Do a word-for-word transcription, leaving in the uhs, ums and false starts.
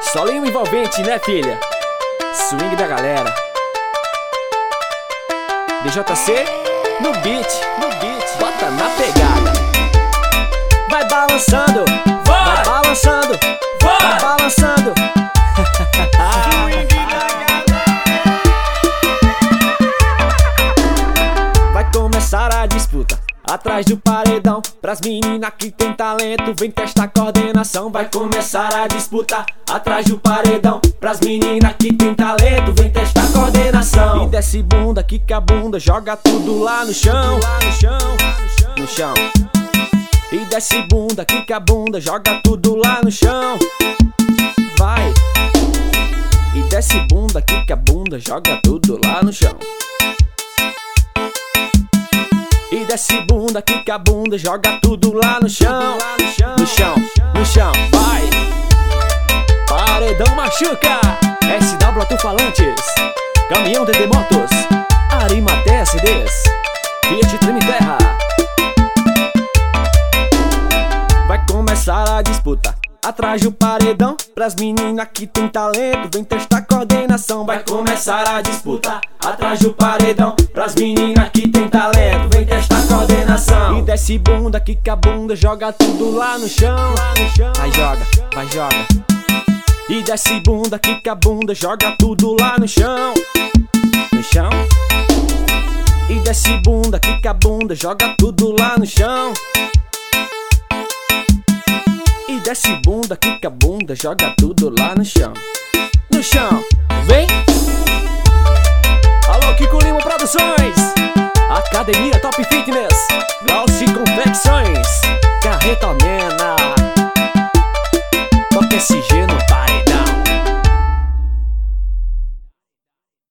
Solinho envolvente, né, filha? Swing da galera. D J C no beat, no beat. Bota na pegada. Vai balançando, vai, vai balançando, vai, vai balançando. Vai começar a disputa atrás do paredão. Pras meninas que tem talento, vem testar coordenação. Vai começar a disputa atrás do paredão. Pras meninas que tem talento, vem testar coordenação. E desce bunda, quica a bunda, joga tudo lá no chão, lá no chão, no chão. E desce bunda, quica a bunda, joga tudo lá no chão. Vai. E desce bunda, quica a bunda, joga tudo lá no chão. E desce bunda, quica a bunda, joga tudo lá no chão, no chão, no chão, vai. Paredão machuca, S W Alto-Falantes, Caminhão D D Motos, Arimaté S Ds, Fiat Treme Terra. Vai começar a disputa atrás do paredão. Pras meninas que tem talento, vem testar coordenação. Vai começar a disputa atrás do paredão. Pras meninas que tem talento, vem testar coordenação. E desce bunda, quica a bunda, joga tudo lá no chão. Vai joga, vai joga. E desce bunda, quica a bunda, joga tudo lá no chão. No chão. E desce bunda, quica a bunda, joga tudo lá no chão. E desce bunda, quica a bunda, joga tudo lá no chão. No chão, vem. Alô, Kiko Lima Produções, Academia Top Fitness, Glauci Confecções, Carreta Mena. Toca S G no paredão.